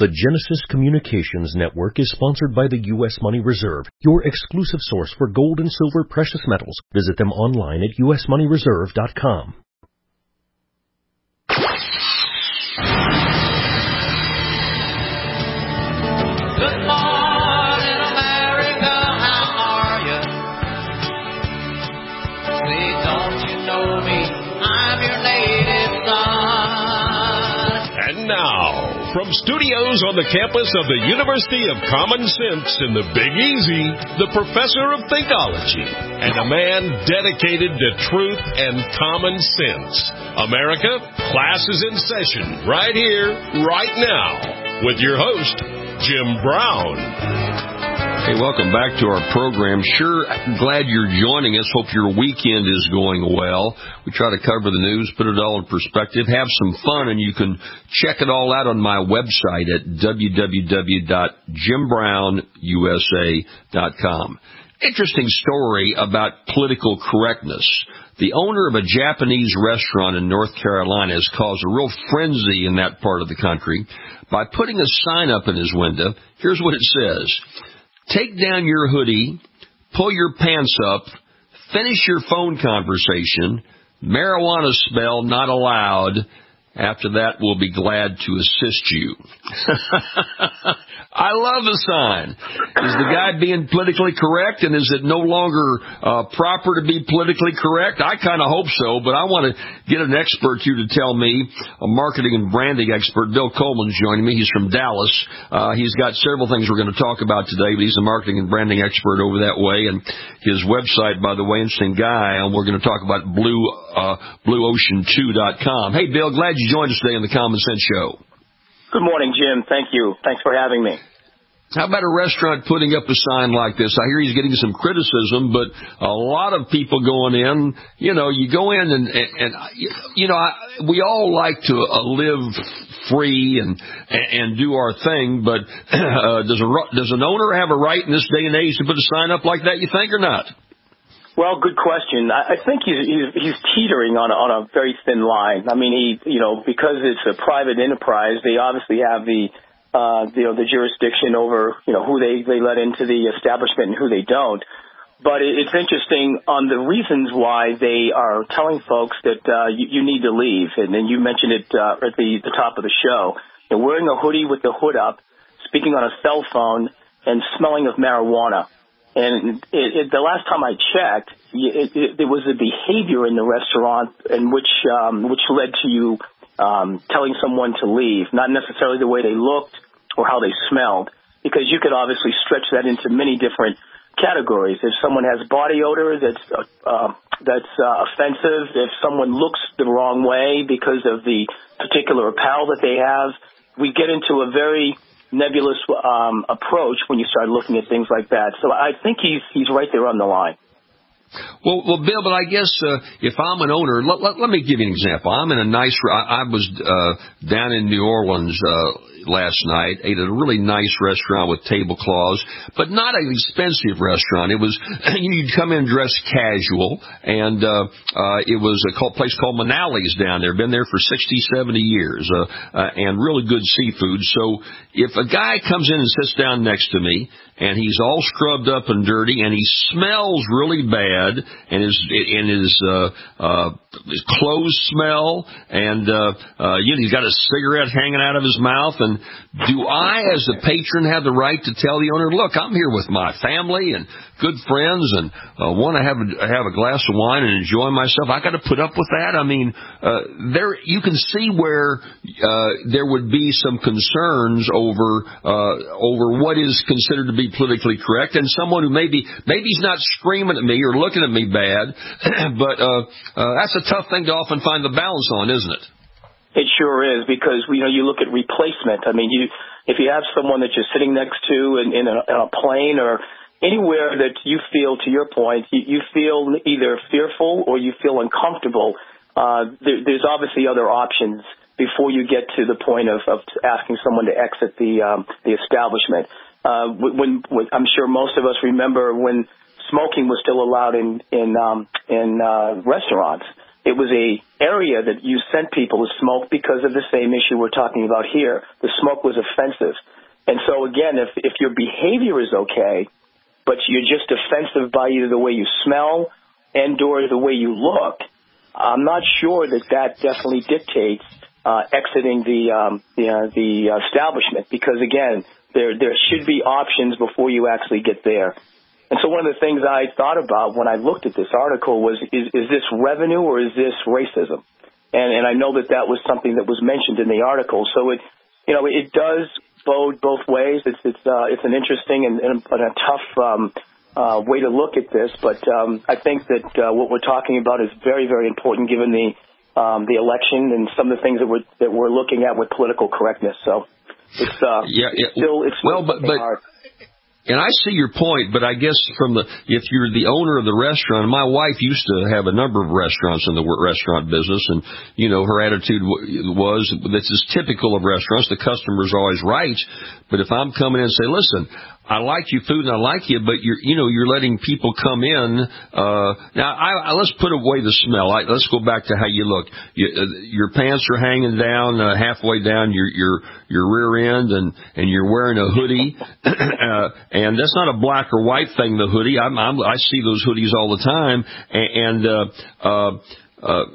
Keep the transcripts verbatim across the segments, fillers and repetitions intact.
The Genesis Communications Network is sponsored by the U S Money Reserve, your exclusive source for gold and silver precious metals. Visit them online at u s money reserve dot com. Good morning, America, how are you? Say, don't you know me? I'm your native son. And now, from studios on the campus of the University of Common Sense in the Big Easy, the professor of Thinkology and a man dedicated to truth and common sense. America, class is in session right here, right now, with your host, Jim Brown. Hey, welcome back to our program. Sure, glad you're joining us. Hope your weekend is going well. We try to cover the news, put it all in perspective, have some fun, and you can check it all out on my website at w w w dot jim brown u s a dot com. Interesting story about political correctness. The owner of a Japanese restaurant in North Carolina has caused a real frenzy in that part of the country by putting a sign up in his window. Here's what it says. Take down your hoodie, pull your pants up, finish your phone conversation, marijuana smell not allowed. After that, we'll be glad to assist you. I love the sign. Is the guy being politically correct, and is it no longer uh, proper to be politically correct? I kind of hope so, but I want to get an expert here to tell me, a marketing and branding expert. Bill Coleman's joining me. He's from Dallas. Uh, he's got several things we're going to talk about today, but he's a marketing and branding expert over that way, and his website, by the way, interesting guy, and we're going to talk about blue, uh, blue ocean two dot com. Hey, Bill, glad you joined us today on the Common Sense Show. Good morning, Jim. Thank you. Thanks for having me. How about a restaurant putting up a sign like this? I hear he's getting some criticism, but a lot of people going in, you know, you go in and, and, and you know, I, we all like to uh, live free and and do our thing, but uh, does a does an owner have a right in this day and age to put a sign up like that, you think, or not? Well, good question. I think he's, he's, he's teetering on a, on a very thin line. I mean, he, you know, because it's a private enterprise, they obviously have the, uh, you know, the jurisdiction over, you know, who they, they let into the establishment and who they don't. But it, it's interesting on the reasons why they are telling folks that, uh, you, you need to leave. And then you mentioned it, uh, at the, the top of the show. You know, wearing a hoodie with the hood up, speaking on a cell phone, and smelling of marijuana. And it, it, the last time I checked, it, it, there was a behavior in the restaurant in which um, which led to you um, telling someone to leave, not necessarily the way they looked or how they smelled, because you could obviously stretch that into many different categories. If someone has body odor that's uh, that's uh, offensive, if someone looks the wrong way because of the particular apparel that they have, we get into a very nebulous um, approach when you start looking at things like that. So I think he's he's right there on the line. Well, well, Bill, but I guess uh, if I'm an owner, let, let, let me give you an example. I'm in a nice, I, I was uh, down in New Orleans uh, last night, ate at a really nice restaurant with tablecloths, but not an expensive restaurant. It was, you'd come in dressed casual, and uh, uh, it was a call, place called Manali's down there. Been there for sixty, seventy years, uh, uh, and really good seafood. So if a guy comes in and sits down next to me, and he's all scrubbed up and dirty, and he smells really bad, and his and his uh, uh, his clothes smell, and uh, uh, you know, he's got a cigarette hanging out of his mouth. And do I, as a patron, have the right to tell the owner, "Look, I'm here with my family and good friends, and uh, want to have a, have a glass of wine and enjoy myself. I got to put up with that." I mean, uh, there you can see where uh, there would be some concerns over uh, over what is considered to be politically correct, and someone who maybe maybe he's not screaming at me or looking at me bad, but uh, uh, that's a tough thing to often find the balance on, isn't it? It sure is, because you know you look at replacement. I mean, you if you have someone that you're sitting next to in, in, a, in a plane or anywhere that you feel, to your point, you, you feel either fearful or you feel uncomfortable, uh, there, there's obviously other options before you get to the point of, of asking someone to exit the um, the establishment. Uh, when, when I'm sure most of us remember when smoking was still allowed in in um, in uh, restaurants. It was a area that you sent people to smoke because of the same issue we're talking about here. The smoke was offensive. And so, again, if, if your behavior is okay, but you're just offensive by either the way you smell and or the way you look, I'm not sure that that definitely dictates uh, exiting the um, the, uh, the establishment because, again, there there should be options before you actually get there. And so one of the things I thought about when I looked at this article was, is, is this revenue or is this racism? And, and I know that that was something that was mentioned in the article. So it, you know, it does bode both ways. It's it's uh, it's an interesting and, and a tough um, uh, way to look at this. But um, I think that uh, what we're talking about is very, very important given the um, the election and some of the things that we're that we're looking at with political correctness. So it's uh, yeah, yeah. It's still it's well, but but. hard. And I see your point, but I guess from the if you're the owner of the restaurant, my wife used to have a number of restaurants in the restaurant business, and you know her attitude was this is typical of restaurants. The customer's always right, but if I'm coming in and say, listen, I like your food and I like you, but you're, you know, you're letting people come in. Uh, now, I, I, let's put away the smell. I, let's go back to how you look. You, uh, your pants are hanging down, uh, halfway down your, your, your rear end and, and you're wearing a hoodie. uh, and that's not a black or white thing, the hoodie. I'm, I'm, I see those hoodies all the time. And, and uh, uh, Uh,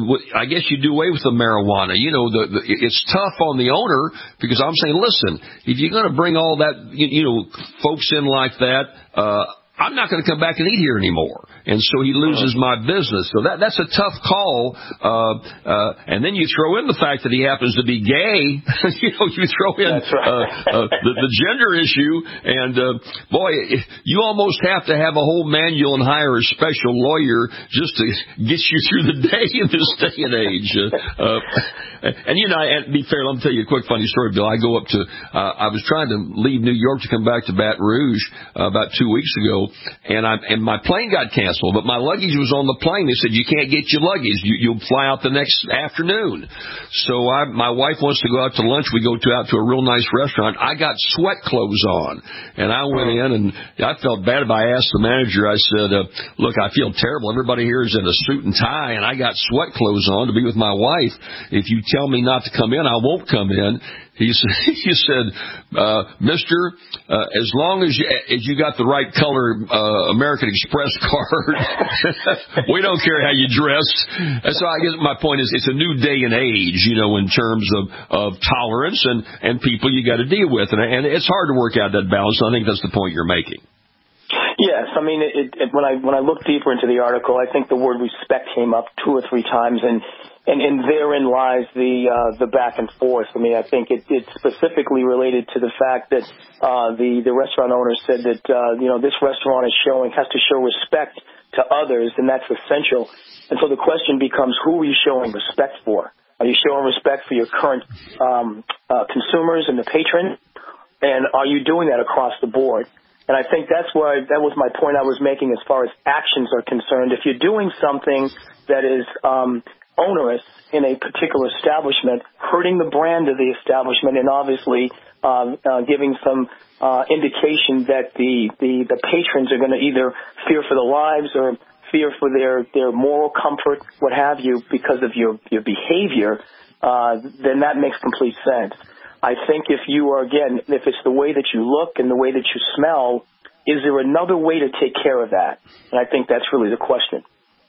I guess you do away with the marijuana. You know, the, the, it's tough on the owner because I'm saying, listen, if you're going to bring all that, you, you know, folks in like that, uh, I'm not going to come back and eat here anymore. And so he loses my business. So that that's a tough call. Uh, uh, and then you throw in the fact that he happens to be gay. you know, you throw in that's right. uh, uh, the, the gender issue. And, uh, boy, you almost have to have a whole manual and hire a special lawyer just to get you through the day in this day and age. Uh, uh, and, you know, and to be fair, let me tell you a quick funny story, Bill. I go up to, uh, I was trying to leave New York to come back to Baton Rouge uh, about two weeks ago. And I and my plane got canceled, but my luggage was on the plane. They said, you can't get your luggage. You, you'll fly out the next afternoon. So I, my wife wants to go out to lunch. We go to out to a real nice restaurant. I got sweat clothes on, and I went in, and I felt bad. But I asked the manager, I said, uh, look, I feel terrible. Everybody here is in a suit and tie, and I got sweat clothes on to be with my wife. If you tell me not to come in, I won't come in. He said, he said uh, Mister, uh, as long as you, as you got the right color uh, American Express card, we don't care how you dress. And so I guess my point is it's a new day and age, you know, in terms of, of tolerance and, and people you got to deal with. And, and it's hard to work out that balance. I think that's the point you're making. Yes, I mean, it, it, when I when I looked deeper into the article, I think the word respect came up two or three times, and and, and therein lies the uh, the back and forth. I mean, I think it, it's specifically related to the fact that uh, the the restaurant owner said that uh, you know this restaurant is showing has to show respect to others, and that's essential. And so the question becomes, who are you showing respect for? Are you showing respect for your current um, uh, consumers and the patron, and are you doing that across the board? And I think that's why that was my point I was making as far as actions are concerned. If you're doing something that is um, onerous in a particular establishment, hurting the brand of the establishment, and obviously uh, uh, giving some uh, indication that the, the, the patrons are going to either fear for their lives or fear for their, their moral comfort, what have you, because of your, your behavior, uh, then that makes complete sense. I think if you are, again, if it's the way that you look and the way that you smell, is there another way to take care of that? And I think that's really the question.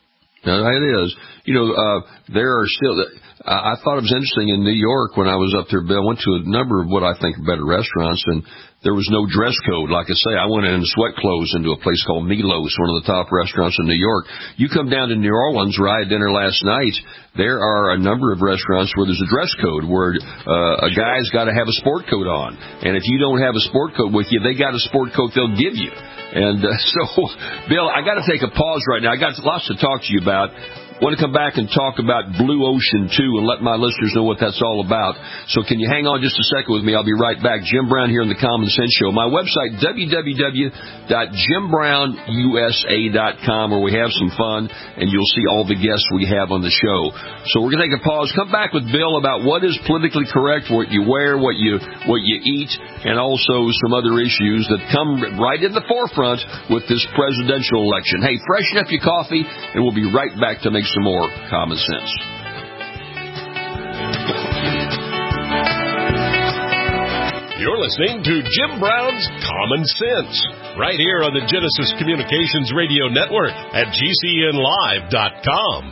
No, it is. You know, uh, there are still, uh, I thought it was interesting in New York when I was up there, Bill, I went to a number of what I think are better restaurants, and there was no dress code. Like I say, I went in sweat clothes into a place called Milos, one of the top restaurants in New York. You come down to New Orleans, where I had dinner last night, there are a number of restaurants where there's a dress code, where uh, a guy's got to have a sport coat on. And if you don't have a sport coat with you, they got a sport coat they'll give you. And uh, so, Bill, I got to take a pause right now. I got lots to talk to you about. I want to come back and talk about Blue Ocean, too, and let my listeners know what that's all about. So can you hang on just a second with me? I'll be right back. Jim Brown here on the Common Sense Show. My website, w w w dot jim brown u s a dot com, where we have some fun, and you'll see all the guests we have on the show. So we're going to take a pause. Come back with Bill about what is politically correct, what you wear, what you what you eat, and also some other issues that come right in the forefront with this presidential election. Hey, freshen up your coffee, and we'll be right back to make some more common sense. You're listening to Jim Brown's Common Sense, right here on the Genesis Communications Radio Network at G C N live dot com.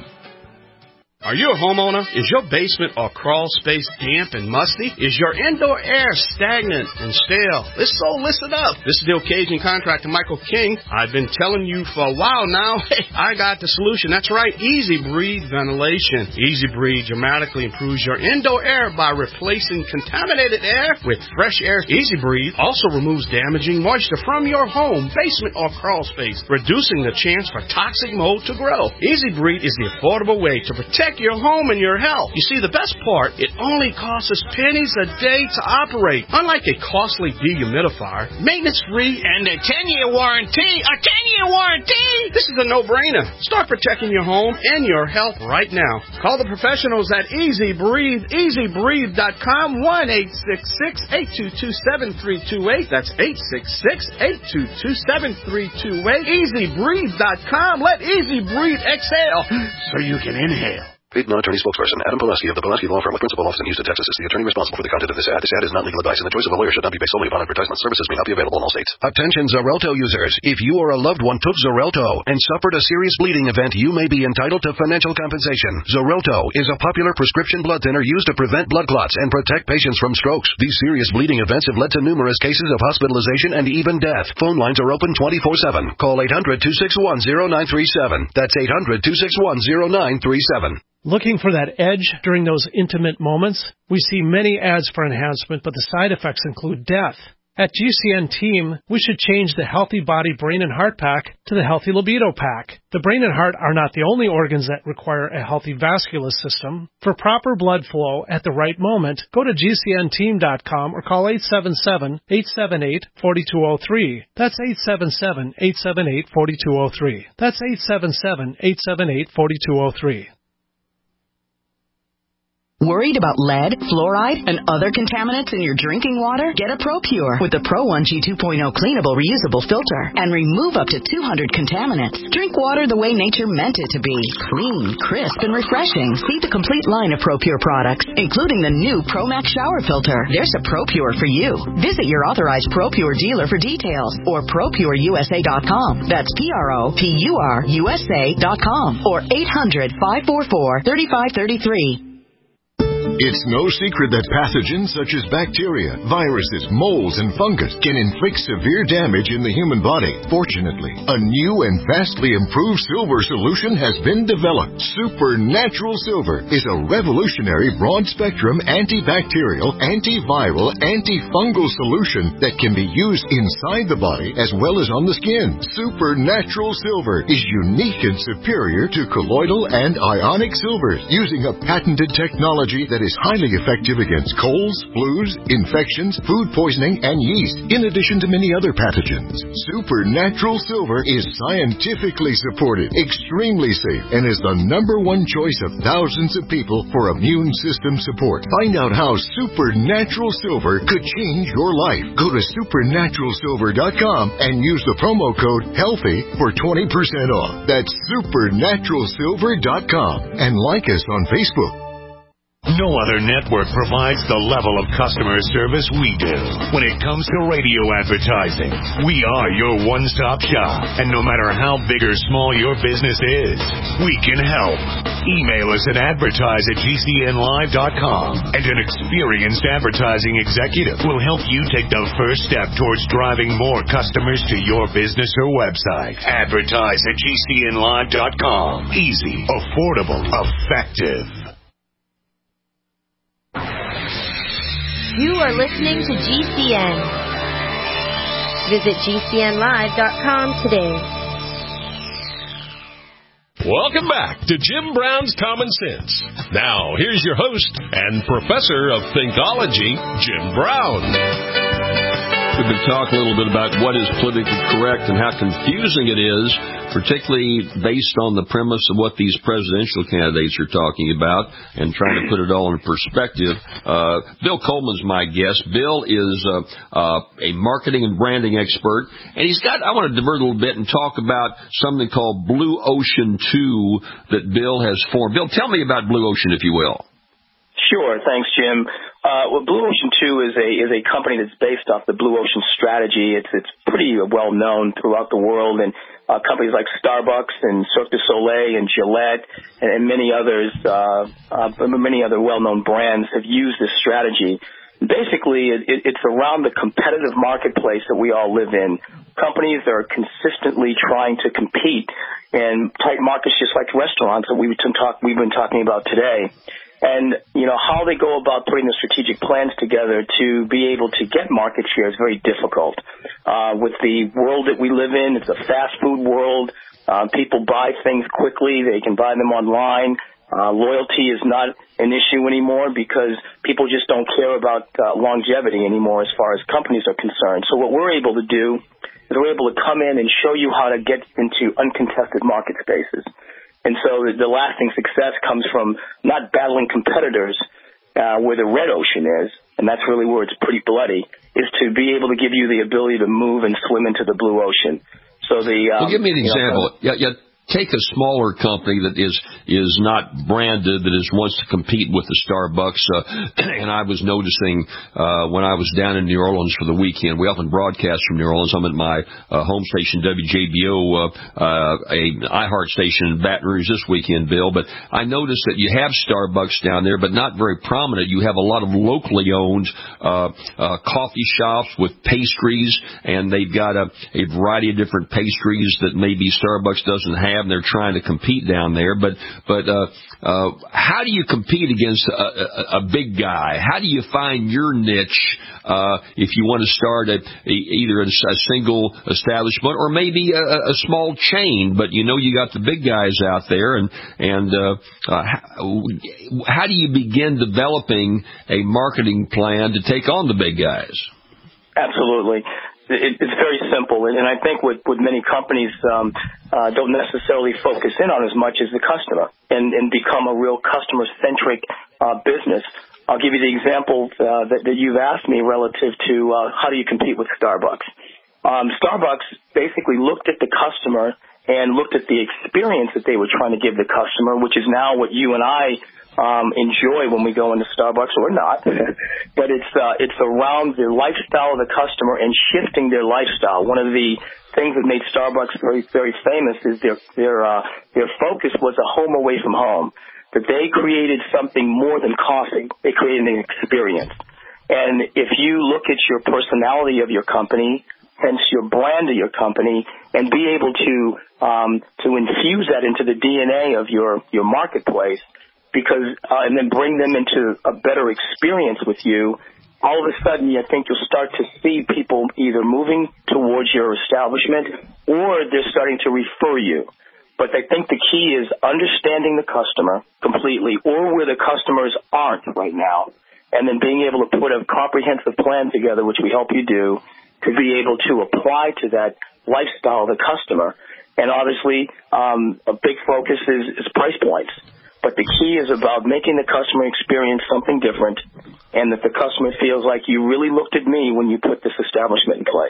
Are you a homeowner? Is your basement or crawl space damp and musty? Is your indoor air stagnant and stale? If so, listen up. This is the occasion contractor, Michael King. I've been telling you for a while now, hey, I got the solution. That's right, Easy Breathe Ventilation. Easy Breathe dramatically improves your indoor air by replacing contaminated air with fresh air. Easy Breathe also removes damaging moisture from your home, basement, or crawl space, reducing the chance for toxic mold to grow. Easy Breathe is the affordable way to protect your home and your health. You see, the best part, it only costs us pennies a day to operate. Unlike a costly dehumidifier, maintenance-free, and a ten-year warranty. A ten-year warranty! This is a no-brainer. Start protecting your home and your health right now. Call the professionals at Easy Breathe, easy breathe dot com, one eight six six, eight two two, seven three two eight. That's eight six six, eight two two, seven three two eight. easy breathe dot com. Let Easy Breathe exhale so you can inhale. Paid non-attorney spokesperson Adam Pulaski of the Pulaski Law Firm with principal office in Houston, Texas, is the attorney responsible for the content of this ad. This ad is not legal advice, and the choice of a lawyer should not be based solely upon advertisement. Services may not be available in all states. Attention Xarelto users. If you or a loved one took Xarelto and suffered a serious bleeding event, you may be entitled to financial compensation. Xarelto is a popular prescription blood thinner used to prevent blood clots and protect patients from strokes. These serious bleeding events have led to numerous cases of hospitalization and even death. Phone lines are open twenty-four seven. Call eight hundred, two six one, zero nine three seven. That's eight hundred, two six one, zero nine three seven. Looking for that edge during those intimate moments? We see many ads for enhancement, but the side effects include death. At G C N Team, we should change the Healthy Body, Brain, and Heart Pack to the Healthy Libido Pack. The brain and heart are not the only organs that require a healthy vascular system. For proper blood flow at the right moment, go to G C N team dot com or call eight seven seven, eight seven eight, four two zero three. That's eight seven seven, eight seven eight, four two zero three. That's eight seven seven, eight seven eight, four two zero three. Worried about lead, fluoride, and other contaminants in your drinking water? Get a ProPure with the Pro one G two point oh cleanable reusable filter and remove up to two hundred contaminants. Drink water the way nature meant it to be. Clean, crisp, and refreshing. See the complete line of ProPure products, including the new ProMax shower filter. There's a ProPure for you. Visit your authorized ProPure dealer for details or pro pure U S A dot com. That's P R O P U R U S A dot com or eight hundred, five four four, three five three three. It's no secret that pathogens such as bacteria, viruses, molds, and fungus can inflict severe damage in the human body. Fortunately, a new and vastly improved silver solution has been developed. Supernatural Silver is a revolutionary broad-spectrum antibacterial, antiviral, antifungal solution that can be used inside the body as well as on the skin. Supernatural Silver is unique and superior to colloidal and ionic silvers, using a patented technology that is highly effective against colds, flus, infections, food poisoning, and yeast, in addition to many other pathogens. Supernatural Silver is scientifically supported, extremely safe, and is the number one choice of thousands of people for immune system support. Find out how Supernatural Silver could change your life. Go to supernatural silver dot com and use the promo code HEALTHY for twenty percent off. That's supernatural silver dot com, and like us on Facebook. No other network provides the level of customer service we do. When it comes to radio advertising, we are your one-stop shop. And no matter how big or small your business is, we can help. Email us at advertise at G C N live dot com, and an experienced advertising executive will help you take the first step towards driving more customers to your business or website. Advertise at G C N live dot com. Easy, affordable, effective. You are listening to G C N. Visit G C N live dot com today. Welcome back to Jim Brown's Common Sense. Now, here's your host and professor of Thinkology, Jim Brown. We've been talking a little bit about what is politically correct and how confusing it is, particularly based on the premise of what these presidential candidates are talking about and trying to put it all in perspective. Uh, Bill Coleman's my guest. Bill is uh, uh, a marketing and branding expert, and he's got, I want to divert a little bit and talk about something called Blue Ocean two that Bill has formed. Bill, tell me about Blue Ocean, if you will. Sure. Thanks, Jim. Uh, well, Blue Ocean two is a is a company that's based off the Blue Ocean strategy. It's it's pretty well known throughout the world, and uh, companies like Starbucks and Cirque du Soleil and Gillette and, and many others, uh, uh, many other well-known brands have used this strategy. Basically, it, it, it's around the competitive marketplace that we all live in. Companies that are consistently trying to compete in tight markets, just like restaurants that we've been, talk, we've been talking about today. And, you know, how they go about putting the strategic plans together to be able to get market share is very difficult. Uh, with the world that we live in, it's a fast food world. Uh, people buy things quickly. They can buy them online. Uh, loyalty is not an issue anymore because people just don't care about uh, longevity anymore as far as companies are concerned. So what we're able to do is we're able to come in and show you how to get into uncontested market spaces. And so the lasting success comes from not battling competitors uh, where the red ocean is, and that's really where it's pretty bloody, is to be able to give you the ability to move and swim into the blue ocean. So the um, well, give me an example. You know, yeah, yeah. Take a smaller company that is is not branded, that is wants to compete with the Starbucks. Uh, and I was noticing uh, when I was down in New Orleans for the weekend, we often broadcast from New Orleans. I'm at my uh, home station, W J B O, uh, uh, a iHeart station in Baton Rouge this weekend, Bill. But I noticed that you have Starbucks down there, but not very prominent. You have a lot of locally owned uh, uh, coffee shops with pastries, and they've got a, a variety of different pastries that maybe Starbucks doesn't have. And they're trying to compete down there, but but uh, uh, how do you compete against a, a, a big guy? How do you find your niche uh, if you want to start a, a, either a, a single establishment or maybe a, a small chain? But you know you got the big guys out there, and and uh, uh, how, how do you begin developing a marketing plan to take on the big guys? Absolutely. It, it's very simple, and I think what, what many companies um, uh, don't necessarily focus in on as much as the customer and, and become a real customer-centric uh, business. I'll give you the example uh, that, that you've asked me relative to uh, how do you compete with Starbucks. Um, Starbucks basically looked at the customer and looked at the experience that they were trying to give the customer, which is now what you and I Um, enjoy when we go into Starbucks or not, but it's uh, it's around the lifestyle of the customer and shifting their lifestyle. One of the things that made Starbucks very very famous is their their uh, their focus was a home away from home. That they created something more than coffee; they created an experience. And if you look at your personality of your company, hence your brand of your company, and be able to um, to infuse that into the D N A of your your marketplace. Because uh, and then bring them into a better experience with you, all of a sudden I think you'll start to see people either moving towards your establishment or they're starting to refer you. But I think the key is understanding the customer completely or where the customers aren't right now, and then being able to put a comprehensive plan together, which we help you do, to be able to apply to that lifestyle of the customer. And obviously um, a big focus is, is price points. But the key is about making the customer experience something different and that the customer feels like you really looked at me when you put this establishment in place.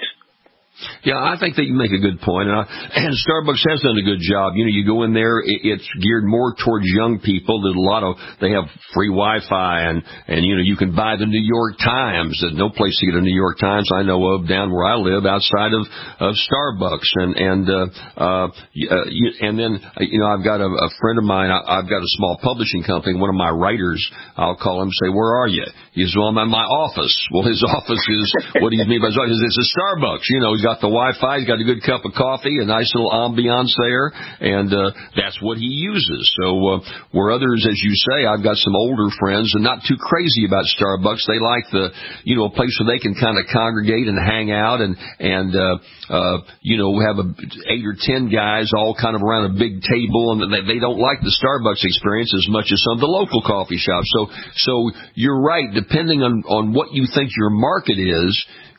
Yeah, I think that you make a good point, and, I, and Starbucks has done a good job. You know, you go in there, it, it's geared more towards young people. There's a lot of, they have free Wi-Fi, and, and, you know, you can buy the New York Times. There's no place to get a New York Times I know of down where I live outside of, of Starbucks. And, and, uh, uh, you, and then, you know, I've got a, a friend of mine, I, I've got a small publishing company. One of my writers, I'll call him and say, where are you? He says, well, I'm at my office. Well, his office is, what do you mean by his office? It's a Starbucks. You know, he's got the Wi-Fi, he's got a good cup of coffee, a nice little ambiance there, and uh, that's what he uses. So uh, where others, as you say, I've got some older friends and not too crazy about Starbucks. They like the, you know, a place where they can kind of congregate and hang out and, and uh, uh, you know, have a, eight or ten guys all kind of around a big table, and they, they don't like the Starbucks experience as much as some of the local coffee shops. So, so you're right. Depending on, on what you think your market is,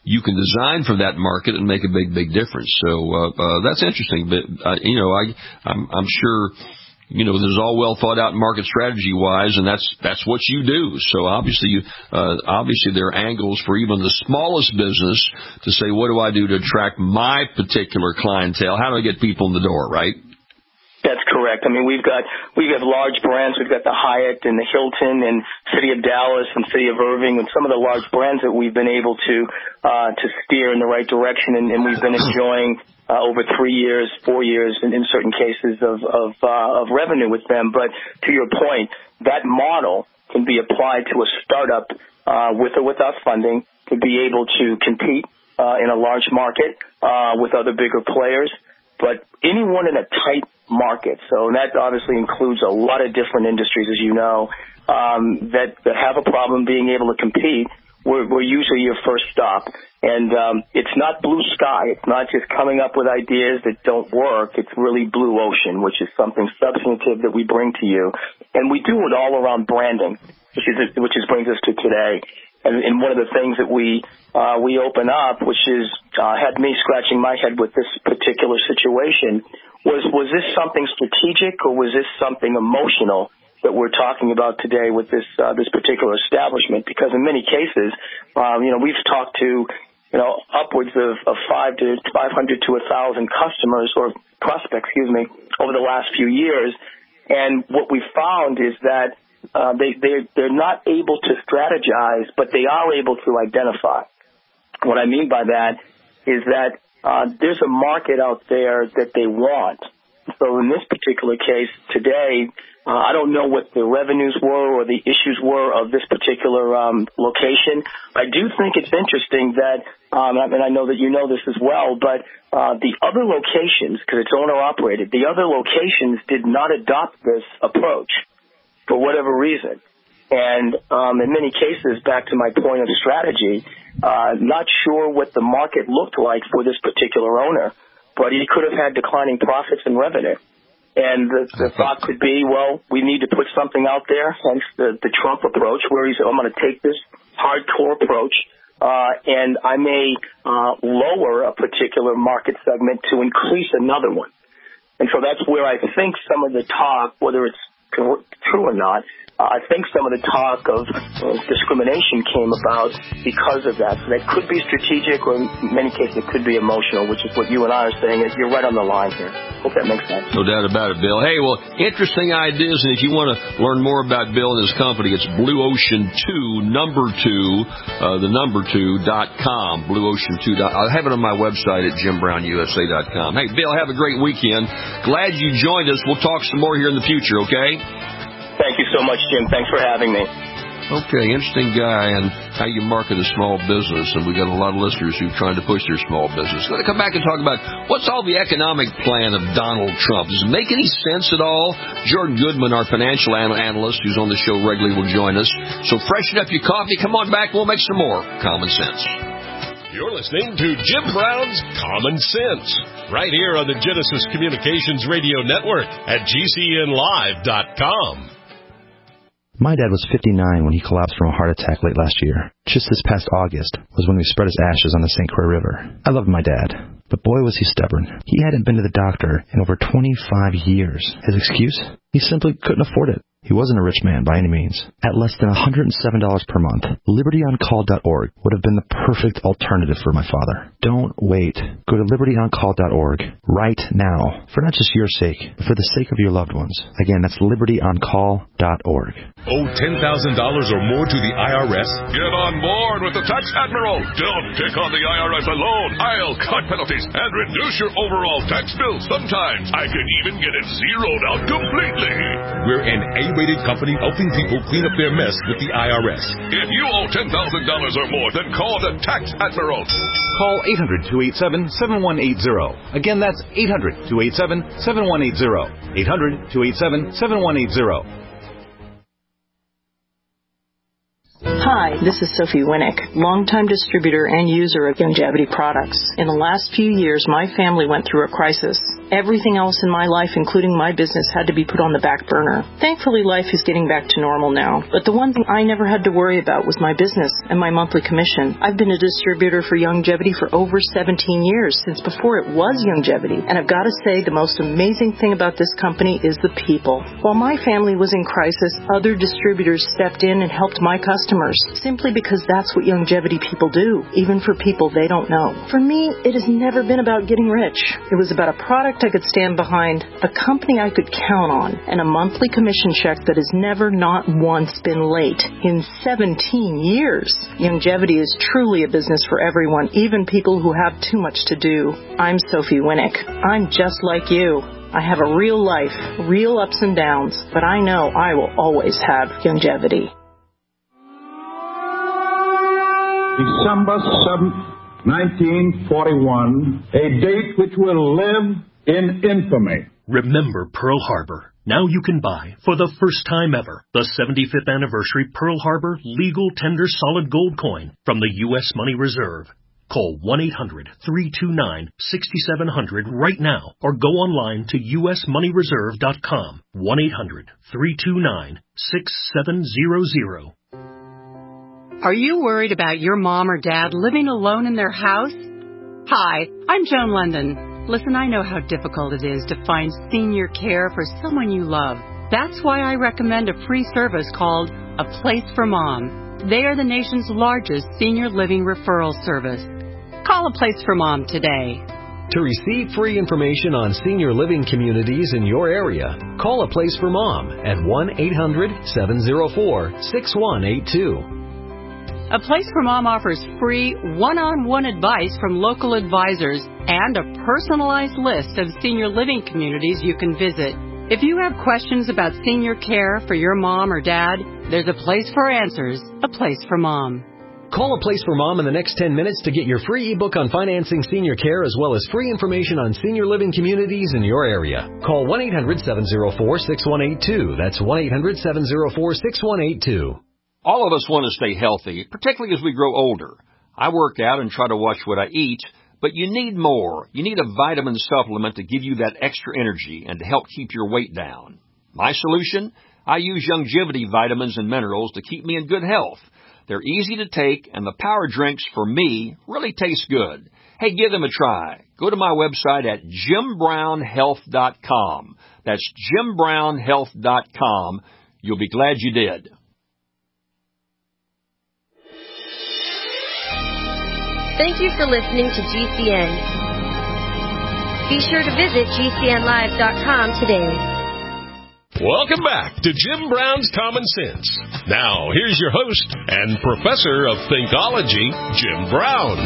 you can design for that market and make a big, big difference. So uh, uh, that's interesting. But uh, you know, I I'm, I'm sure. You know, this is all well thought out market strategy wise, and that's that's what you do. So obviously, you, uh, obviously there are angles for even the smallest business to say, what do I do to attract my particular clientele? How do I get people in the door, right? That's correct. I mean, we've got we have large brands. We've got the Hyatt and the Hilton and City of Dallas and City of Irving and some of the large brands that we've been able to uh, to steer in the right direction, and, and we've been enjoying uh, over three years, four years, in, in certain cases of of, uh, of revenue with them. But to your point, that model can be applied to a startup uh, with or without funding to be able to compete uh, in a large market uh, with other bigger players. But anyone in a tight market, so that obviously includes a lot of different industries, as you know, um, that, that have a problem being able to compete, we're, we're usually your first stop. And um, it's not blue sky. It's not just coming up with ideas that don't work. It's really blue ocean, which is something substantive that we bring to you. And we do it all around branding, which is which is brings us to today. And, and one of the things that we uh, we open up, which is uh, had me scratching my head with this particular situation, was was this something strategic or was this something emotional that we're talking about today with this uh, this particular establishment? Because in many cases, um, you know, we've talked to you know upwards of, of five to five hundred to a thousand customers or prospects, excuse me, over the last few years, and what we found is that. Uh, they, they're, they're not able to strategize, but they are able to identify. What I mean by that is that uh, there's a market out there that they want. So in this particular case today, uh, I don't know what the revenues were or the issues were of this particular um, location. I do think it's interesting that, um, and I know that you know this as well, but uh, the other locations, because it's owner-operated, the other locations did not adopt this approach. For whatever reason. And um, in many cases, back to my point of strategy, uh, not sure what the market looked like for this particular owner, but he could have had declining profits and revenue. And the, the thought could be, well, we need to put something out there, hence the, the Trump approach, where he's, I'm going to take this hardcore approach, uh, and I may uh, lower a particular market segment to increase another one. And so that's where I think some of the talk, whether it's true or not, uh, I think some of the talk of uh, discrimination came about because of that. So that could be strategic, or in many cases it could be emotional, which is what you and I are saying. Is you're right on the line here. Hope that makes sense. No doubt about it, Bill. Hey, well, interesting ideas, and if you want to learn more about Bill and his company, it's Blue Ocean two, number two, uh, the number two dot com, Blue Ocean two. I'll have it on my website at jim brown u s a dot com. Hey, Bill, have a great weekend. Glad you joined us. We'll talk some more here in the future, okay? Thank you so much, Jim. Thanks for having me. Okay, interesting guy and how you market a small business, and we got a lot of listeners who are trying to push their small business. We're going to come back and talk about what's all the economic plan of Donald Trump. Does it make any sense at all? Jordan Goodman, our financial analyst who's on the show regularly, will join us. So freshen up your coffee. Come on back. We'll make some more Common Sense. You're listening to Jim Brown's Common Sense, right here on the Genesis Communications Radio Network at G C N live dot com. My dad was fifty-nine when he collapsed from a heart attack late last year. Just this past August was when we spread his ashes on the Saint Croix River. I loved my dad, but boy was he stubborn. He hadn't been to the doctor in over twenty-five years. His excuse? He simply couldn't afford it. He wasn't a rich man by any means. At less than one hundred seven dollars per month, liberty on call dot org would have been the perfect alternative for my father. Don't wait. Go to liberty on call dot org right now, for not just your sake, but for the sake of your loved ones. Again, that's liberty on call dot org. Owe ten thousand dollars or more to the I R S? Get on board with the Tax Admiral. Don't take on the I R S alone. I'll cut penalties and reduce your overall tax bill. Sometimes I can even get it zeroed out completely. We're an A-rated company helping people clean up their mess with the I R S. If you owe ten thousand dollars or more, then call the Tax Admiral. Call eight hundred, two eight seven, seven one eight zero. Again, that's eight hundred, two eight seven, seven one eight zero. eight hundred, two eight seven, seven one eight zero. Hi, this is Sophie Winnick, longtime distributor and user of Longevity products. In the last few years, my family went through a crisis. Everything else in my life, including my business, had to be put on the back burner. Thankfully, life is getting back to normal now. But the one thing I never had to worry about was my business and my monthly commission. I've been a distributor for Youngevity for over seventeen years, since before it was Youngevity. And I've got to say, the most amazing thing about this company is the people. While my family was in crisis, other distributors stepped in and helped my customers, simply because that's what Youngevity people do, even for people they don't know. For me, it has never been about getting rich. It was about a product I could stand behind, a company I could count on, and a monthly commission check that has never not once been late in seventeen years. Youngevity is truly a business for everyone, even people who have too much to do. I'm Sophie Winnick. I'm just like you. I have a real life, real ups and downs, but I know I will always have Youngevity. December seventh, nineteen forty-one, a date which will live in infamy. Remember Pearl Harbor. Now you can buy, for the first time ever, the seventy-fifth anniversary Pearl Harbor Legal Tender Solid Gold Coin from the U S Money Reserve. Call one eight hundred, three two nine, six seven zero zero right now or go online to U S money reserve dot com. one eight hundred, three two nine, six seven zero zero. Are you worried about your mom or dad living alone in their house? Hi, I'm Joan London. Listen, I know how difficult it is to find senior care for someone you love. That's why I recommend a free service called A Place for Mom. They are the nation's largest senior living referral service. Call A Place for Mom today. To receive free information on senior living communities in your area, call A Place for Mom at one eight hundred, seven zero four, six one eight two. A Place for Mom offers free one-on-one advice from local advisors and a personalized list of senior living communities you can visit. If you have questions about senior care for your mom or dad, there's a place for answers. A Place for Mom. Call A Place for Mom in the next ten minutes to get your free ebook on financing senior care as well as free information on senior living communities in your area. Call one eight hundred, seven zero four, six one eight two. That's one eight hundred, seven zero four, six one eight two. All of us want to stay healthy, particularly as we grow older. I work out and try to watch what I eat, but you need more. You need a vitamin supplement to give you that extra energy and to help keep your weight down. My solution? I use Youngevity vitamins and minerals to keep me in good health. They're easy to take, and the power drinks, for me, really taste good. Hey, give them a try. Go to my website at jim brown health dot com. That's jim brown health dot com. You'll be glad you did. Thank you for listening to G C N. Be sure to visit G C N live dot com today. Welcome back to Jim Brown's Common Sense. Now, here's your host and professor of Thinkology, Jim Brown.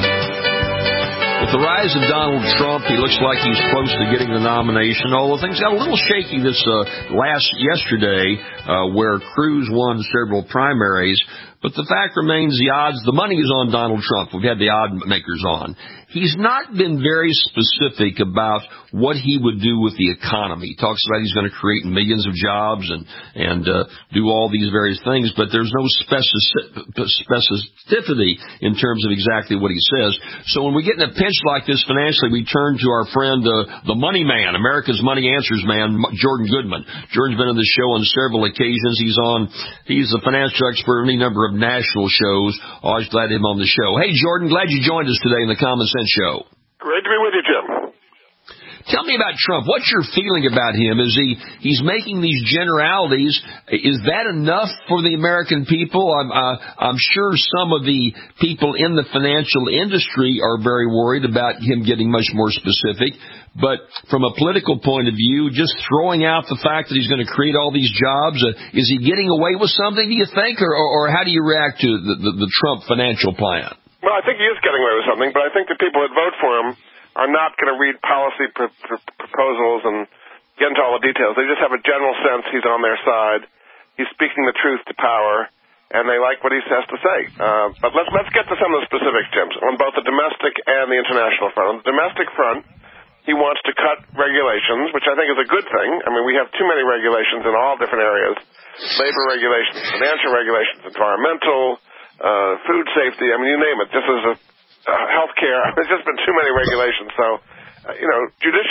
With the rise of Donald Trump, he looks like he's close to getting the nomination, although things got a little shaky this uh, last yesterday uh, where Cruz won several primaries. But the fact remains the odds, the money is on Donald Trump. We've had the odd makers on. He's not been very specific about what he would do with the economy. He talks about he's going to create millions of jobs and, and uh, do all these various things, but there's no specific, specificity in terms of exactly what he says. So when we get in a pinch like this financially, we turn to our friend, uh, the money man, America's Money Answers man, Jordan Goodman. Jordan's been on the show on several occasions. He's on, he's a financial expert on any number of national shows. Always glad to have him on the show. Hey, Jordan, glad you joined us today in the Common Sense Show. Great to be with you, Jim. Tell me about Trump. What's your feeling about him? Is he he's making these generalities? Is that enough for the American people? I'm, uh, I'm sure some of the people in the financial industry are very worried about him getting much more specific. But from a political point of view, just throwing out the fact that he's going to create all these jobs, uh, is he getting away with something, do you think? Or, or, or how do you react to the, the, the Trump financial plan? Well, I think he is getting away with something, but I think the people that vote for him are not going to read policy pr- pr- proposals and get into all the details. They just have a general sense he's on their side. He's speaking the truth to power, and they like what he has to say. Uh, but let's let's get to some of the specifics, Jim, on both the domestic and the international front. On the domestic front, he wants to cut regulations, which I think is a good thing. I mean, we have too many regulations in all different areas. Labor regulations, financial regulations, environmental, uh, food safety, I mean, you name it. This is a Uh, healthcare. There's just been too many regulations. So, uh, you know, judicial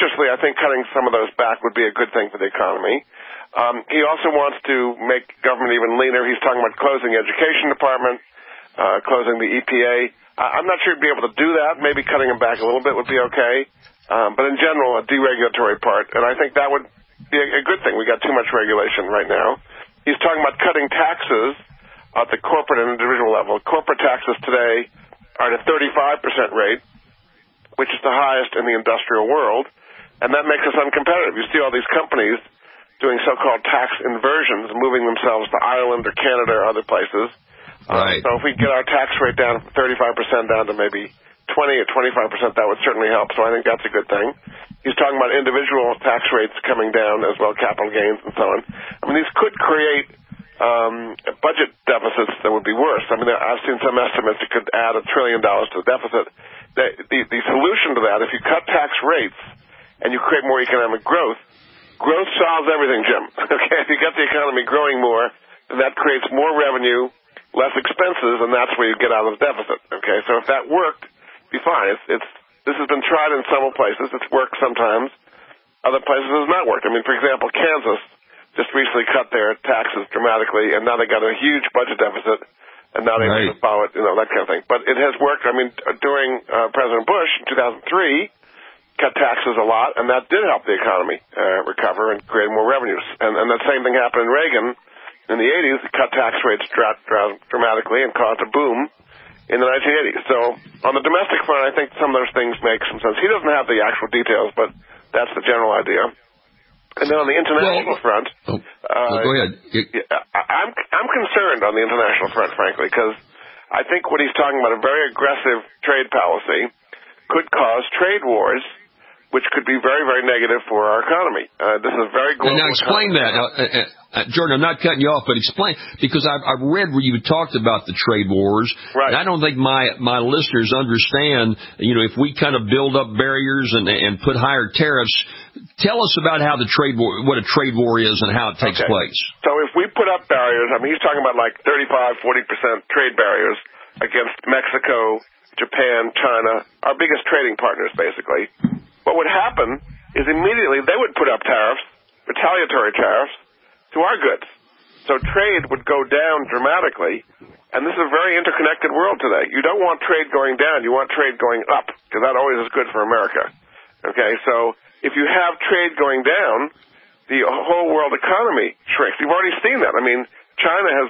judiciously, I think cutting some of those back would be a good thing for the economy. Um, he also wants to make government even leaner. He's talking about closing the education department, uh, closing the E P A. I, I'm not sure he'd be able to do that. Maybe cutting them back a little bit would be okay. Um, but in general, a deregulatory part. And I think that would be a, a good thing. We got too much regulation right now. He's talking about cutting taxes at the corporate and individual level. Corporate taxes today are at a thirty-five percent rate, which is the highest in the industrial world, and that makes us uncompetitive. You see all these companies doing so-called tax inversions, moving themselves to Ireland or Canada or other places. Right. Uh, so if we get our tax rate down from thirty-five percent down to maybe twenty or twenty-five percent, that would certainly help, so I think that's a good thing. He's talking about individual tax rates coming down as well, capital gains and so on. I mean, these could create Um, budget deficits that would be worse. I mean, I've seen some estimates that could add a trillion dollars to the deficit. The, the, the solution to that, if you cut tax rates and you create more economic growth, growth solves everything, Jim. Okay, if you get the economy growing more, then that creates more revenue, less expenses, and that's where you get out of the deficit. Okay, so if that worked, it'd be fine. It's, it's this has been tried in several places. It's worked sometimes. Other places it has not worked. I mean, for example, Kansas just recently cut their taxes dramatically, and now they got a huge budget deficit, and now they right. have to follow it, you know, that kind of thing. But it has worked. I mean, during uh, President Bush in two thousand three, cut taxes a lot, and that did help the economy uh, recover and create more revenues. And, and the same thing happened in Reagan in the eighties. It cut tax rates dra- dra- dramatically and caused a boom in the nineteen eighties. So on the domestic front, I think some of those things make some sense. He doesn't have the actual details, but that's the general idea. And then on the international well, front, oh, uh, well, go ahead. You, I'm I'm concerned on the international front, frankly, because I think what he's talking about, a very aggressive trade policy, could cause trade wars, which could be very, very negative for our economy. Uh, this is very global. Now, explain economy. that. Now, uh, uh, Jordan, I'm not cutting you off, but explain, because I've, I've read where you talked about the trade wars, right. and I don't think my, my listeners understand, you know, if we kind of build up barriers and, and put higher tariffs, tell us about how the trade war, what a trade war is and how it takes okay. place. So if we put up barriers, I mean, he's talking about like thirty-five, forty percent trade barriers against Mexico, Japan, China, our biggest trading partners, basically. What would happen is immediately they would put up tariffs, retaliatory tariffs, to our goods. So trade would go down dramatically, and this is a very interconnected world today. You don't want trade going down, you want trade going up, because that always is good for America. Okay, so if you have trade going down, the whole world economy shrinks. You've already seen that. I mean, China has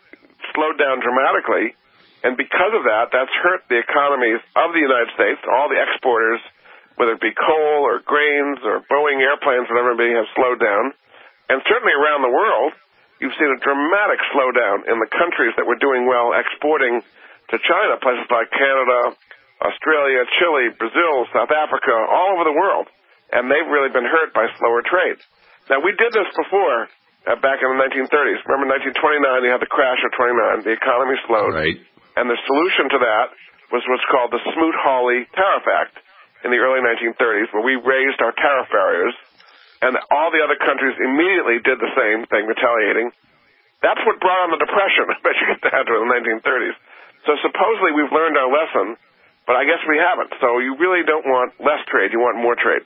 slowed down dramatically, and because of that, that's hurt the economies of the United States. All the exporters, whether it be coal or grains or Boeing airplanes, whatever it be, have slowed down. And certainly around the world, you've seen a dramatic slowdown in the countries that were doing well exporting to China, places like Canada, Australia, Chile, Brazil, South Africa, all over the world. And they've really been hurt by slower trade. Now, we did this before, uh, back in the nineteen thirties. Remember nineteen twenty-nine, you had the crash of twenty-nine. The economy slowed. Right. And the solution to that was what's called the Smoot-Hawley Tariff Act in the early nineteen thirties, where we raised our tariff barriers, and all the other countries immediately did the same thing, retaliating. That's what brought on the Depression. I bet you get down to it in the nineteen thirties. So supposedly we've learned our lesson, but I guess we haven't. So you really don't want less trade. You want more trade.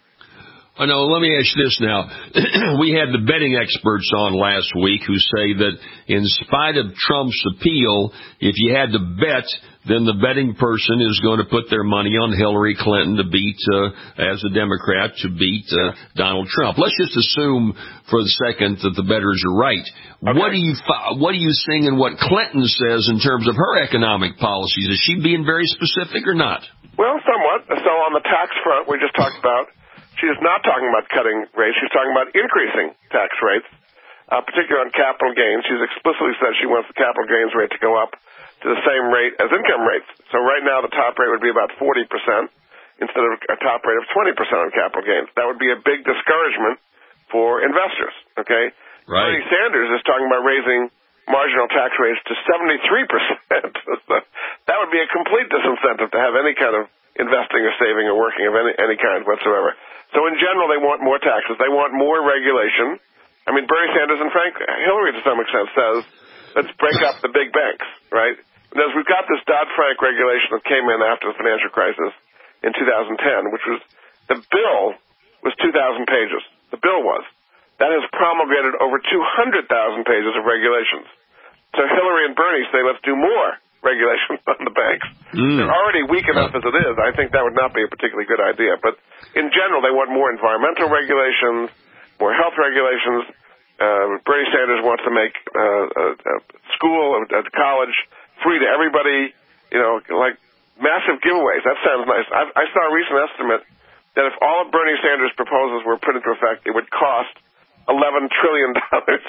I know. Let me ask you this now. We had the betting experts on last week who say that in spite of Trump's appeal, if you had to bet, then the betting person is going to put their money on Hillary Clinton to beat, uh, as a Democrat, to beat uh, Donald Trump. Let's just assume for the second that the bettors are right. Okay. What do you what are you seeing in what Clinton says in terms of her economic policies? Is she being very specific or not? Well, somewhat. So on the tax front, we just talked about, she is not talking about cutting rates. She's talking about increasing tax rates, uh, particularly on capital gains. She's explicitly said she wants the capital gains rate to go up to the same rate as income rates. So right now the top rate would be about forty percent instead of a top rate of twenty percent on capital gains. That would be a big discouragement for investors, okay? Right. Bernie Sanders is talking about raising marginal tax rates to seventy-three percent. That would be a complete disincentive to have any kind of investing or saving or working of any, any kind whatsoever. So in general, they want more taxes. They want more regulation. I mean, Bernie Sanders and Frank Hillary, to some extent, says, let's break up the big banks, right? Because we've got this Dodd-Frank regulation that came in after the financial crisis in two thousand ten, which was the bill was two thousand pages. The bill was. That has promulgated over two hundred thousand pages of regulations. So Hillary and Bernie say, let's do more regulations on the banks. Mm. They're already weak enough as it is. I think that would not be a particularly good idea. But in general, they want more environmental regulations, more health regulations. Uh, Bernie Sanders wants to make uh, uh, school, uh, college, free to everybody, you know, like massive giveaways. That sounds nice. I, I saw a recent estimate that if all of Bernie Sanders' proposals were put into effect, it would cost eleven trillion dollars.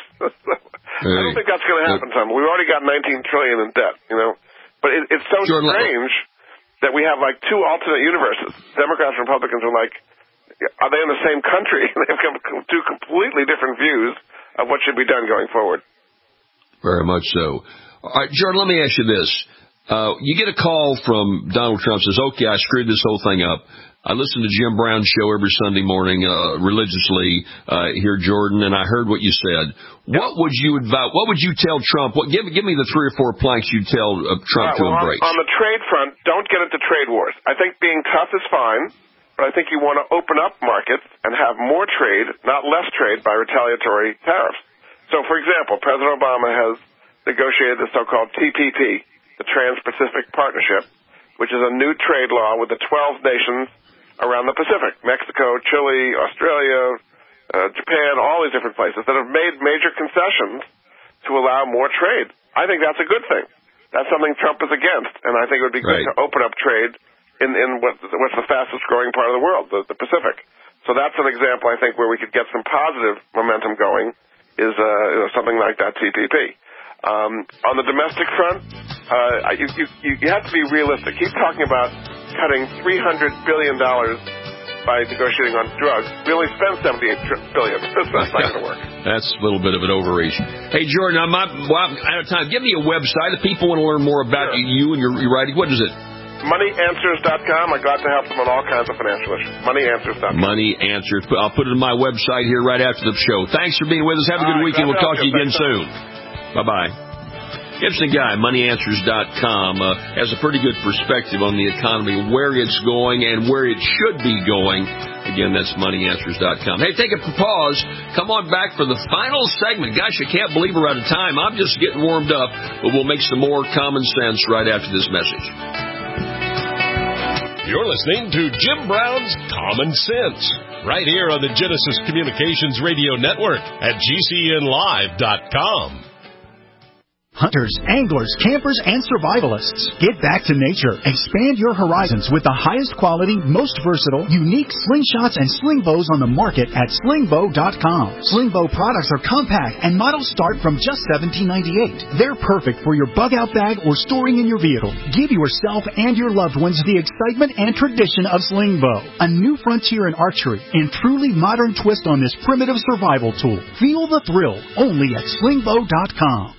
I don't think that's going to happen, Tom. We've already got nineteen trillion dollars in debt, you know. But it, it's so Jordan, strange that we have like two alternate universes. Democrats and Republicans are like, are they in the same country? They've come two completely different views of what should be done going forward. Very much so. All right, Jordan, let me ask you this. Uh, you get a call from Donald Trump, says, okay, I screwed this whole thing up. I listen to Jim Brown's show every Sunday morning uh, religiously uh, here, Jordan, and I heard what you said. What would you advise? What would you tell Trump? What, give, give me the three or four planks you'd tell uh, Trump right, well, to embrace. On, on the trade front, don't get into trade wars. I think being tough is fine, but I think you want to open up markets and have more trade, not less trade, by retaliatory tariffs. So, for example, President Obama has negotiated the so-called T P P, the Trans-Pacific Partnership, which is a new trade law with the twelve nations around the Pacific, Mexico, Chile, Australia, uh, Japan, all these different places that have made major concessions to allow more trade. I think that's a good thing. That's something Trump is against, and I think it would be good right. to open up trade in, in what, what's the fastest growing part of the world, the, the Pacific. So that's an example, I think, where we could get some positive momentum going is uh, you know, something like that T P P. Um, on the domestic front, uh, you, you, you have to be realistic. Keep talking about cutting three hundred billion dollars by negotiating on drugs. We only spend seventy-eight billion dollars. That's not going to work. That's a little bit of an overreach. Hey, Jordan, I'm, well, I'm out of time. Give me a website if people want to learn more about sure. you and your, your writing. What is it? money answers dot com. I'm glad to help them on all kinds of financial issues. money answers dot com. Money Answers. I'll put it on my website here right after the show. Thanks for being with us. Have a good all weekend. Right, we'll talk to you again soon. Bye-bye. Interesting guy, money answers dot com, uh, has a pretty good perspective on the economy, where it's going and where it should be going. Again, that's money answers dot com. Hey, take a pause. Come on back for the final segment. Gosh, I can't believe we're out of time. I'm just getting warmed up, but we'll make some more common sense right after this message. You're listening to Jim Brown's Common Sense, right here on the Genesis Communications Radio Network at G C N live dot com. Hunters, anglers, campers, and survivalists. Get back to nature. Expand your horizons with the highest quality, most versatile, unique slingshots and sling bows on the market at sling bow dot com. Sling bow products are compact and models start from just seventeen ninety-eight. They're perfect for your bug-out bag or storing in your vehicle. Give yourself and your loved ones the excitement and tradition of sling bow. A new frontier in archery and truly modern twist on this primitive survival tool. Feel the thrill only at sling bow dot com.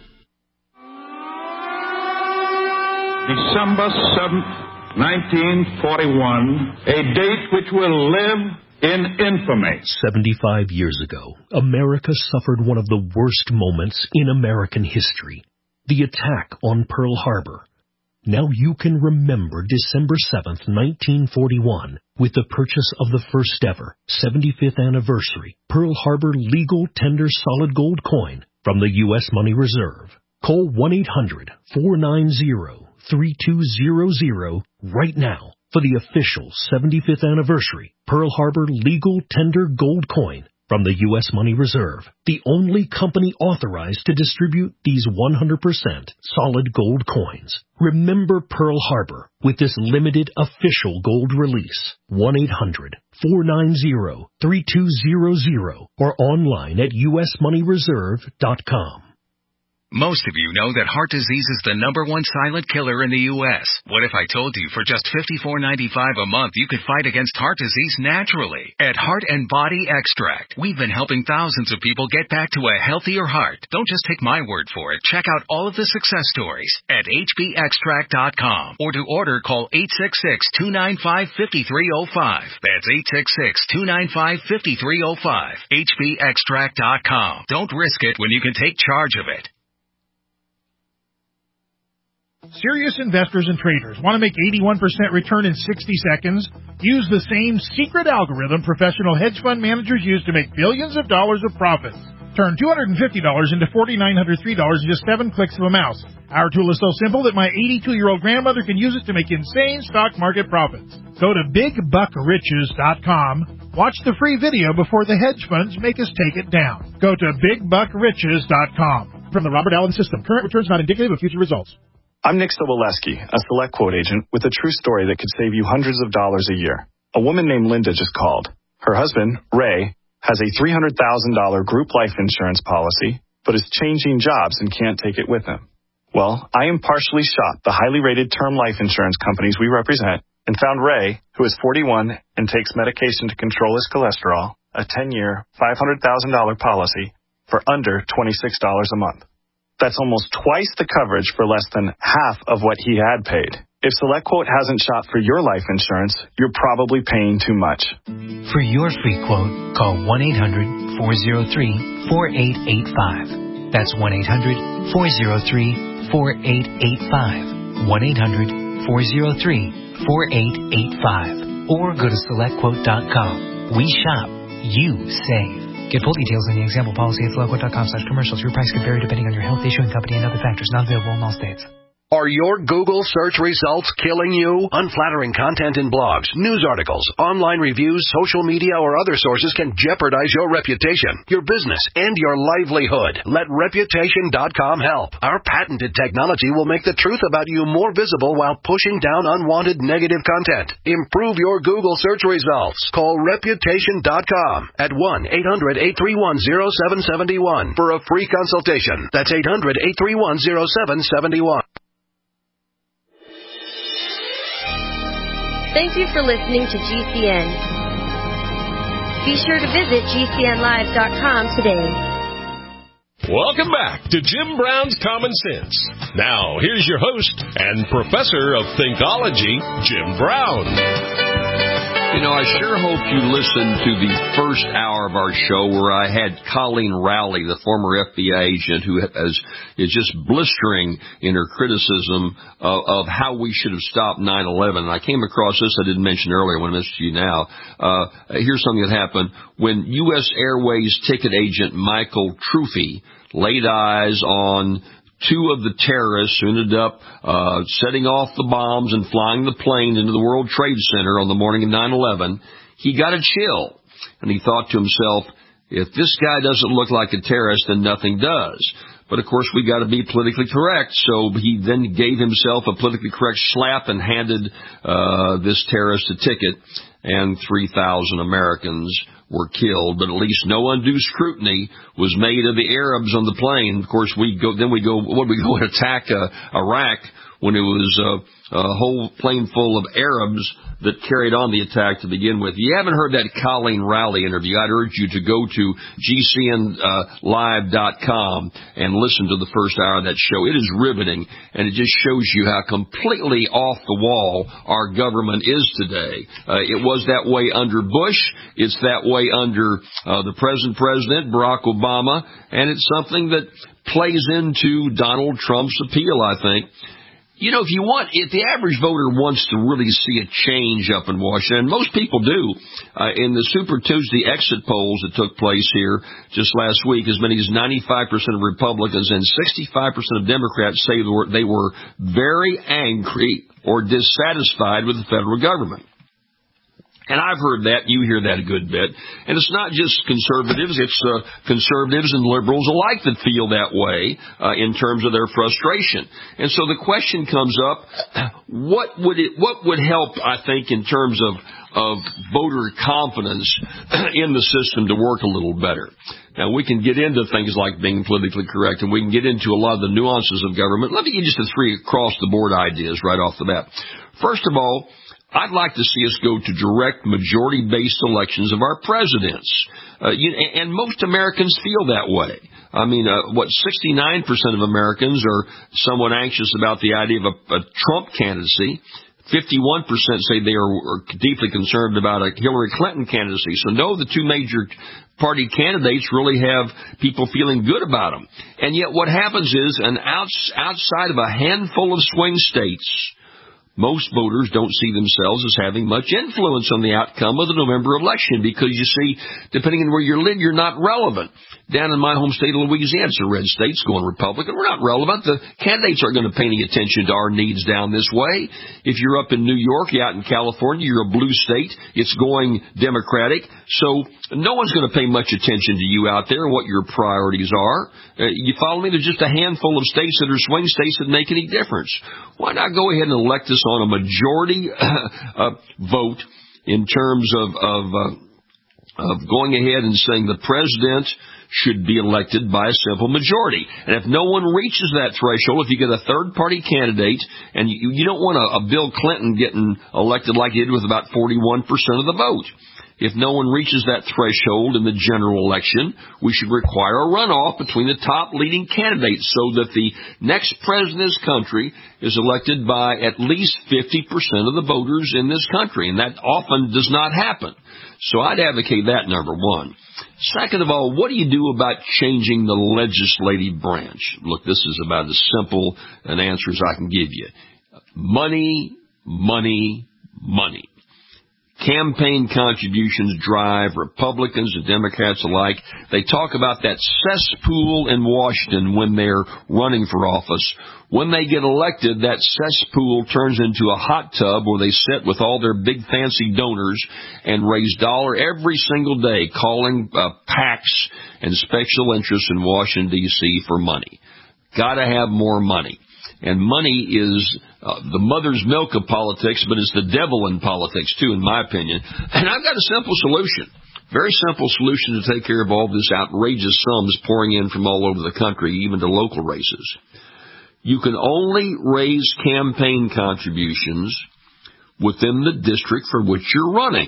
December seventh, nineteen forty-one, a date which will live in infamy. seventy-five years ago, America suffered one of the worst moments in American history, the attack on Pearl Harbor. Now you can remember December seventh, nineteen forty-one, with the purchase of the first ever seventy-fifth anniversary Pearl Harbor legal tender solid gold coin from the U S Money Reserve. Call one eight hundred, four nine zero, three two zero zero right now for the official seventy-fifth anniversary Pearl Harbor legal tender gold coin from the U S Money Reserve, the only company authorized to distribute these one hundred percent solid gold coins. Remember Pearl Harbor with this limited official gold release. one eight hundred, four nine zero, three two zero zero or online at U S money reserve dot com. Most of you know that heart disease is the number one silent killer in the U S What if I told you for just fifty-four ninety-five a month you could fight against heart disease naturally? At Heart and Body Extract, we've been helping thousands of people get back to a healthier heart. Don't just take my word for it. Check out all of the success stories at H B extract dot com or to order call eight six six, two nine five, five three zero five. That's eight six six, two nine five, five three zero five. H B extract dot com. Don't risk it when you can take charge of it. Serious investors and traders want to make eighty-one percent return in sixty seconds? Use the same secret algorithm professional hedge fund managers use to make billions of dollars of profits. Turn two hundred fifty dollars into four thousand nine hundred three dollars in just seven clicks of a mouse. Our tool is so simple that my eighty-two-year-old grandmother can use it to make insane stock market profits. Go to big buck riches dot com. Watch the free video before the hedge funds make us take it down. Go to big buck riches dot com. From the Robert Allen System, current returns not indicative of future results. I'm Nick Soboleski, a Select Quote agent with a true story that could save you hundreds of dollars a year. A woman named Linda just called. Her husband, Ray, has a three hundred thousand dollars group life insurance policy, but is changing jobs and can't take it with him. Well, I impartially shopped the highly rated term life insurance companies we represent and found Ray, who is forty-one and takes medication to control his cholesterol, a ten-year, five hundred thousand dollars policy for under twenty-six dollars a month. That's almost twice the coverage for less than half of what he had paid. If SelectQuote hasn't shopped for your life insurance, you're probably paying too much. For your free quote, call one eight hundred, four oh three, four eight eight five. That's one eight hundred, four oh three, four eight eight five. one eight hundred, four oh three, four eight eight five. Or go to select quote dot com. We shop. You save. Get full details in the example policy at select quote dot com slash commercials. Your price could vary depending on your health, issuing company, and other factors. Not available in all states. Are your Google search results killing you? Unflattering content in blogs, news articles, online reviews, social media, or other sources can jeopardize your reputation, your business, and your livelihood. Let reputation dot com help. Our patented technology will make the truth about you more visible while pushing down unwanted negative content. Improve your Google search results. Call reputation dot com at one eight hundred, eight three one, oh seven seven one for a free consultation. That's eight hundred, eight three one, oh seven seven one. Thank you for listening to G C N. Be sure to visit G C N live dot com today. Welcome back to Jim Brown's Common Sense. Now, here's your host and professor of Thinkology, Jim Brown. You know, I sure hope you listened to the first hour of our show where I had Colleen Rowley, the former F B I agent who has, is just blistering in her criticism of, of how we should have stopped nine eleven. And I came across this I didn't mention earlier. I want to mention to you now. Uh, here's something that happened. When U S Airways ticket agent Michael Truffi laid eyes on two of the terrorists who ended up uh, setting off the bombs and flying the plane into the World Trade Center on the morning of nine eleven, he got a chill. And he thought to himself, if this guy doesn't look like a terrorist, then nothing does. But, of course, we got to be politically correct. So he then gave himself a politically correct slap and handed uh, this terrorist a ticket, and three thousand Americans were killed, but at least no undue scrutiny was made of the Arabs on the plane. Of course, we go then we go what we go and attack uh, Iraq when it was uh, a whole plane full of Arabs that carried on the attack to begin with. If you haven't heard that Colleen Rowley interview, I'd urge you to go to G C N live dot com and listen to the first hour of that show. It is riveting, and it just shows you how completely off the wall our government is today. Uh, it was that way under Bush. It's that way under uh, the present president, Barack Obama, and it's something that plays into Donald Trump's appeal, I think. You know, if you want, if the average voter wants to really see a change up in Washington, and most people do, uh, in the Super Tuesday exit polls that took place here just last week, as many as ninety-five percent of Republicans and sixty-five percent of Democrats say they were, they were very angry or dissatisfied with the federal government. And I've heard that. You hear that a good bit. And it's not just conservatives. It's uh, conservatives and liberals alike that feel that way uh, in terms of their frustration. And so the question comes up, what would it, what would help, I think, in terms of, of voter confidence in the system to work a little better? Now, we can get into things like being politically correct, and we can get into a lot of the nuances of government. Let me give you just the three across-the-board ideas right off the bat. First of all, I'd like to see us go to direct majority-based elections of our presidents. Uh, you, and most Americans feel that way. I mean, uh, what, sixty-nine percent of Americans are somewhat anxious about the idea of a, a Trump candidacy. fifty-one percent say they are, are deeply concerned about a Hillary Clinton candidacy. So no, the two major party candidates really have people feeling good about them. And yet what happens is, an outs, outside of a handful of swing states, most voters don't see themselves as having much influence on the outcome of the November election because, you see, depending on where you live, you're not relevant. Down in my home state of Louisiana, it's a red state, it's going Republican. We're not relevant. The candidates aren't going to pay any attention to our needs down this way. If you're up in New York, you're out in California, you're a blue state, it's going Democratic. So no one's going to pay much attention to you out there and what your priorities are. Uh, you follow me? There's just a handful of states that are swing states that make any difference. Why not go ahead and elect us on a majority uh, vote in terms of of, uh, of going ahead and saying the president should be elected by a simple majority. And if no one reaches that threshold, if you get a third-party candidate, and you, you don't want a, a Bill Clinton getting elected like he did with about forty-one percent of the vote. If no one reaches that threshold in the general election, we should require a runoff between the top leading candidates so that the next president of this country is elected by at least fifty percent of the voters in this country. And that often does not happen. So I'd advocate that, number one. Second of all, what do you do about changing the legislative branch? Look, this is about as simple an answer as I can give you. Money, money, money. Campaign contributions drive Republicans and Democrats alike. They talk about that cesspool in Washington when they're running for office. When they get elected, that cesspool turns into a hot tub where they sit with all their big fancy donors and raise dollar every single day, calling uh, PACs and special interests in Washington, D C for money. Got to have more money. And money is uh, the mother's milk of politics, but it's the devil in politics, too, in my opinion. And I've got a simple solution, very simple solution to take care of all this outrageous sums pouring in from all over the country, even to local races. You can only raise campaign contributions within the district for which you're running.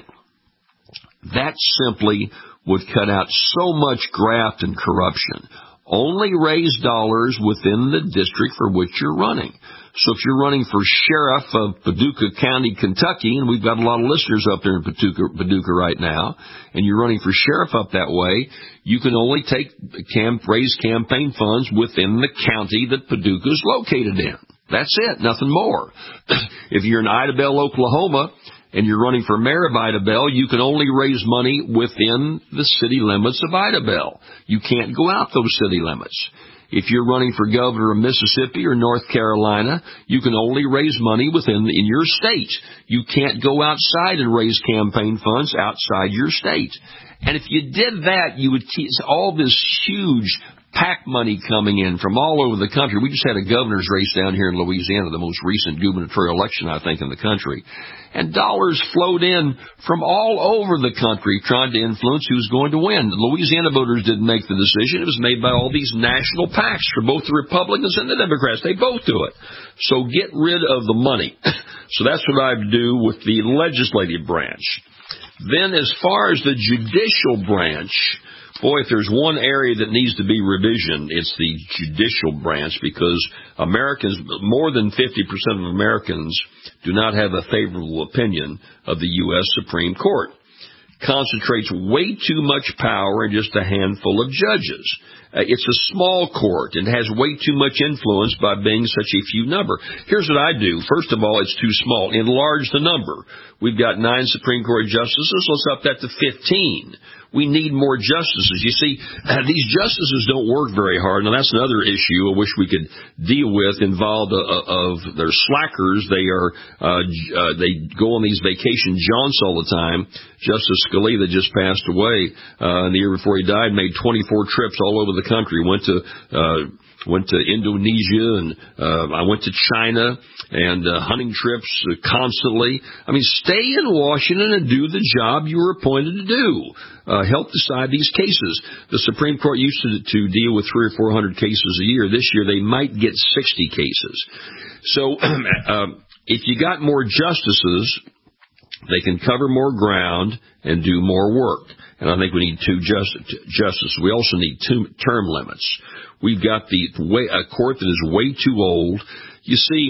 That simply would cut out so much graft and corruption. Only raise dollars within the district for which you're running. So if you're running for sheriff of Paducah County, Kentucky, and we've got a lot of listeners up there in Paducah, Paducah right now, and you're running for sheriff up that way, you can only take camp, raise campaign funds within the county that Paducah is located in. That's it, nothing more. If you're in Idabel, Oklahoma, and you're running for mayor of Idabel, you can only raise money within the city limits of Idabel. You can't go out those city limits. If you're running for governor of Mississippi or North Carolina, you can only raise money within in your state. You can't go outside and raise campaign funds outside your state. And if you did that, you would see all this huge PAC money coming in from all over the country. We just had a governor's race down here in Louisiana, the most recent gubernatorial election, I think, in the country. And dollars flowed in from all over the country trying to influence who's going to win. The Louisiana voters didn't make the decision. It was made by all these national PACs for both the Republicans and the Democrats. They both do it. So get rid of the money. So that's what I would do with the legislative branch. Then as far as the judicial branch, boy, if there's one area that needs to be revision, it's the judicial branch, because Americans, more than fifty percent of Americans do not have a favorable opinion of the U S Supreme Court. Concentrates way too much power in just a handful of judges. Uh, it's a small court and has way too much influence by being such a few number. Here's what I do. First of all, it's too small. Enlarge the number. We've got nine Supreme Court justices. Let's up that to fifteen. We need more justices. You see, uh, these justices don't work very hard. Now, that's another issue I wish we could deal with, involved uh, of they're slackers. They are uh, uh, they go on these vacation jaunts all the time. Justice Scalia, that just passed away uh, the year before he died, made twenty-four trips all over the country. Went to uh, went to Indonesia, and uh, I went to China, and uh, hunting trips uh, constantly. I mean, stay in Washington and do the job you were appointed to do. Uh, help decide these cases. The Supreme Court used to, to deal with three or four hundred cases a year. This year they might get sixty cases. So uh, if you got more justices, they can cover more ground and do more work. And I think we need two justices. Justice. We also need two term limits. We've got the way, a court that is way too old. You see,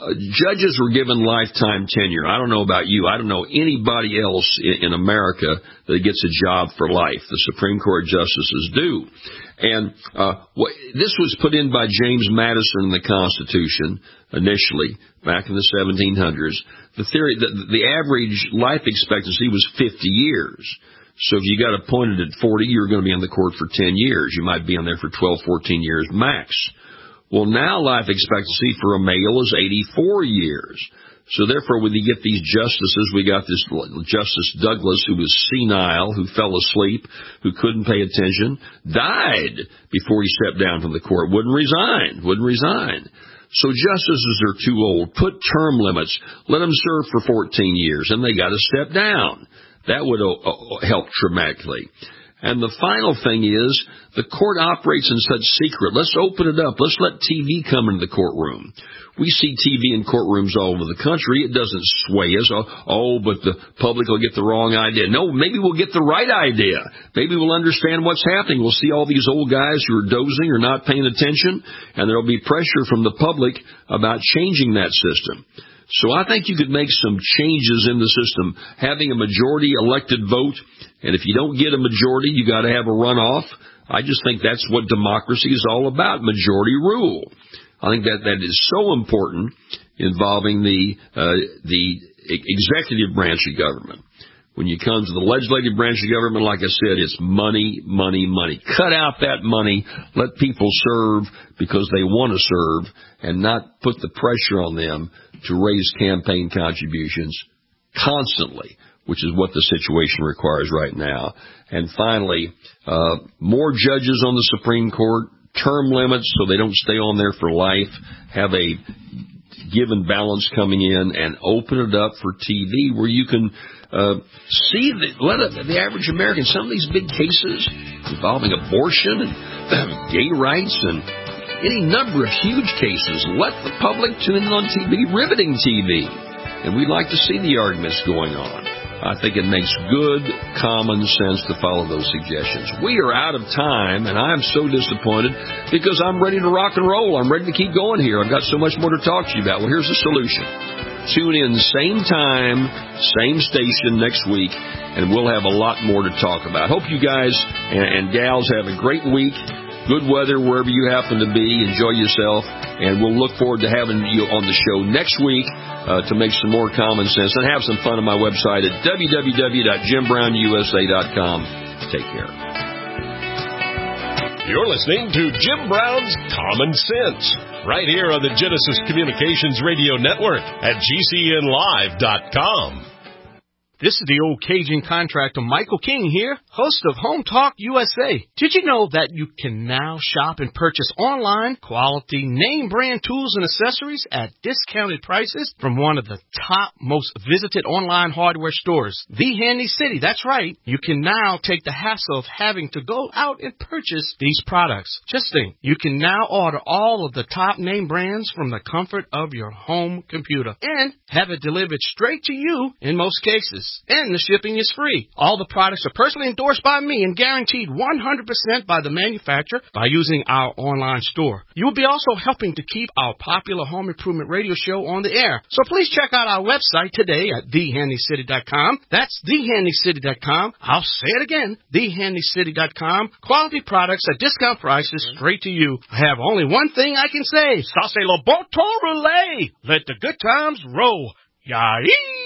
Uh, judges were given lifetime tenure. I don't know about you. I don't know anybody else in, in America that gets a job for life. The Supreme Court justices do. And uh, what, this was put in by James Madison in the Constitution initially, back in the seventeen hundreds. The theory that the average life expectancy was fifty years. So if you got appointed at forty, you're going to be on the court for ten years. You might be on there for twelve, fourteen years max. Well, now life expectancy for a male is eighty-four years. So therefore, when you get these justices, we got this Justice Douglas, who was senile, who fell asleep, who couldn't pay attention, died before he stepped down from the court, wouldn't resign, wouldn't resign. So justices are too old. Put term limits. Let them serve for fourteen years, and they got to step down. That would uh, help dramatically. And the final thing is, the court operates in such secret. Let's open it up. Let's let T V come into the courtroom. We see T V in courtrooms all over the country. It doesn't sway us. Oh, oh, but the public will get the wrong idea. No, maybe we'll get the right idea. Maybe we'll understand what's happening. We'll see all these old guys who are dozing or not paying attention, and there will be pressure from the public about changing that system. So I think you could make some changes in the system, having a majority elected vote, and if you don't get a majority, you got to have a runoff. I just think that's what democracy is all about, majority rule. I think that that is so important involving the uh, the executive branch of government. When you come to the legislative branch of government, like I said, it's money, money, money. Cut out that money. Let people serve because they want to serve and not put the pressure on them to raise campaign contributions constantly, which is what the situation requires right now. And finally, uh, more judges on the Supreme Court, term limits so they don't stay on there for life, have a given balance coming in, and open it up for T V where you can uh, see the, let it, the average American, some of these big cases involving abortion and gay rights and any number of huge cases, let the public tune in on T V, riveting T V. And we'd like to see the arguments going on. I think it makes good common sense to follow those suggestions. We are out of time, and I'm so disappointed because I'm ready to rock and roll. I'm ready to keep going here. I've got so much more to talk to you about. Well, here's the solution. Tune in same time, same station next week, and we'll have a lot more to talk about. Hope you guys and, and gals have a great week. Good weather wherever you happen to be. Enjoy yourself, and we'll look forward to having you on the show next week uh, to make some more common sense and have some fun on my website at w w w dot jim brown u s a dot com. Take care. You're listening to Jim Brown's Common Sense right here on the Genesis Communications Radio Network at G C N live dot com. This is the old Cajun contractor Michael King here, host of Home Talk U S A. Did you know that you can now shop and purchase online quality name brand tools and accessories at discounted prices from one of the top most visited online hardware stores, The Handy City? That's right. You can now take the hassle of having to go out and purchase these products. Just think, you can now order all of the top name brands from the comfort of your home computer and have it delivered straight to you in most cases. And the shipping is free. All the products are personally endorsed by me and guaranteed one hundred percent by the manufacturer by using our online store. You will be also helping to keep our popular home improvement radio show on the air. So please check out our website today at the handy city dot com. That's the handy city dot com. I'll say it again, the handy city dot com. Quality products at discount prices straight to you. I have only one thing I can say. Ça c'est le bon temps roulé. Let the good times roll. Yay!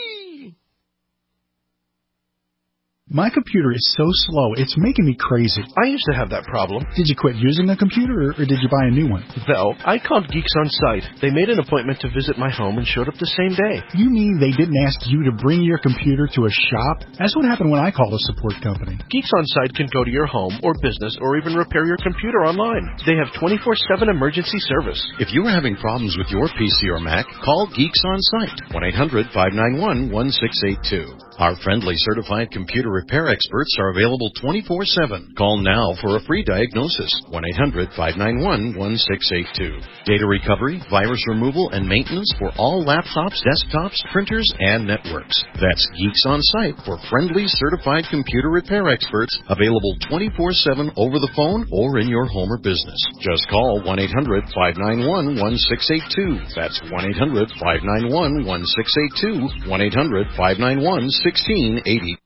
My computer is so slow, it's making me crazy. I used to have that problem. Did you quit using a computer, or, or did you buy a new one? No, I called Geeks On Site. They made an appointment to visit my home and showed up the same day. You mean they didn't ask you to bring your computer to a shop? That's what happened when I called a support company. Geeks On Site can go to your home or business or even repair your computer online. They have twenty-four seven emergency service. If you are having problems with your P C or Mac, call Geeks On Site, one eight hundred five nine one one six eight two. Our friendly certified computer repair experts are available twenty-four seven. Call now for a free diagnosis. one eight hundred five nine one one six eight two. Data recovery, virus removal, and maintenance for all laptops, desktops, printers, and networks. That's Geeks On Site for friendly certified computer repair experts, available twenty-four seven over the phone or in your home or business. Just call one eight hundred five nine one one six eight two. That's one eight hundred five nine one one six eight two. one eight hundred five nine one one six eight two.